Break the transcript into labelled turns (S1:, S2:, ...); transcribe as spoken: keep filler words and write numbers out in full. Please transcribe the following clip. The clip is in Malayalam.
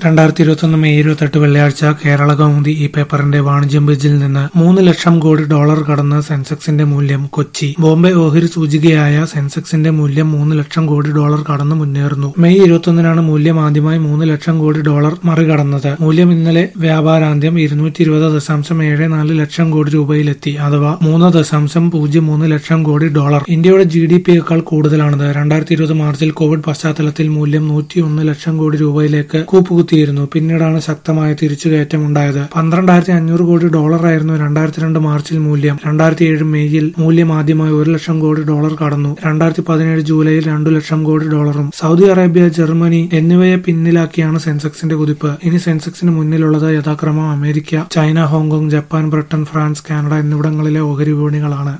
S1: രണ്ടായിരത്തി ഇരുപത്തൊന്ന് മെയ് ഇരുപത്തെട്ട് വെള്ളിയാഴ്ച കേരള കൗമുദി ഈ പേപ്പറിന്റെ വാണിജ്യം പേജിൽ നിന്ന് മൂന്ന് ലക്ഷം കോടി ഡോളർ കടന്ന് സെൻസെക്സിന്റെ മൂല്യം. കൊച്ചി ബോംബെ ഓഹരി സൂചികയായ സെൻസെക്സിന്റെ മൂല്യം മൂന്ന് ലക്ഷം കോടി ഡോളർ കടന്ന് മുന്നേറുന്നു. മെയ് ഇരുപത്തൊന്നിനാണ് മൂല്യം ആദ്യമായി മൂന്ന് ലക്ഷം കോടി ഡോളർ മറികടന്നത്. മൂല്യം ഇന്നലെ വ്യാപാരാന്ത്യം ഇരുന്നൂറ്റി ഇരുപത് ദശാംശം ഏഴ് നാല് ലക്ഷം കോടി രൂപയിലെത്തി. അഥവാ മൂന്ന് ദശാംശം പൂജ്യം മൂന്ന് ലക്ഷം കോടി ഡോളർ. ഇന്ത്യയുടെ ജി ഡി പിയേക്കാൾ കൂടുതലാണിത്. രണ്ടായിരത്തി ഇരുപത് മാർച്ചിൽ കോവിഡ് പശ്ചാത്തലത്തിൽ മൂല്യം നൂറ്റിയൊന്ന് ലക്ഷം കോടി രൂപയിലേക്ക് കൂപ്പുകുത്തിയിരുന്നു. പിന്നീടാണ് ശക്തമായ തിരിച്ചുകയറ്റം ഉണ്ടായത്. പന്ത്രണ്ടായിരത്തി അഞ്ഞൂറ് കോടി ഡോളറായിരുന്നു രണ്ടായിരത്തി രണ്ട് മാർച്ചിൽ മൂല്യം. രണ്ടായിരത്തി ഏഴ് മെയ്യിൽ മൂല്യം ആദ്യമായി ഒരു ലക്ഷം കോടി ഡോളർ കടന്നു. രണ്ടായിരത്തി പതിനേഴ് ജൂലൈയിൽ രണ്ടു ലക്ഷം കോടി ഡോളറും. സൗദി അറേബ്യ, ജർമ്മനി എന്നിവയെ പിന്നിലാക്കിയാണ് സെൻസെക്സിന്റെ കുതിപ്പ്. ഇനി സെൻസെക്സിന് മുന്നിലുള്ളത് യഥാക്രമം America, China, Hong Kong, Japan, Britain, France, Canada എന്നിവിടങ്ങളിലെ ഓഹരി വിപണികളാണ്.